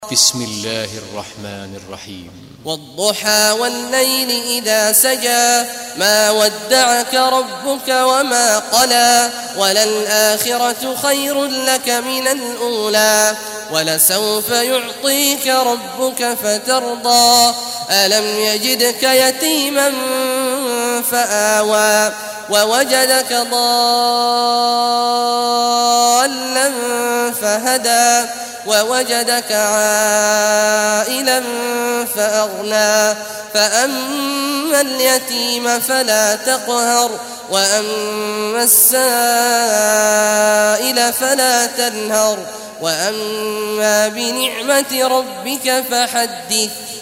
بسم الله الرحمن الرحيم. والضحى والليل إذا سجى ما ودعك ربك وما قلى وللآخرة خير لك من الأولى ولسوف يعطيك ربك فترضى ألم يجدك يتيما فآوى ووجدك ضالا فهدى ووجدك عائلا فأغنى فأما اليتيم فلا تقهر وأما السائل فلا تنهر وأما بنعمة ربك فحدث.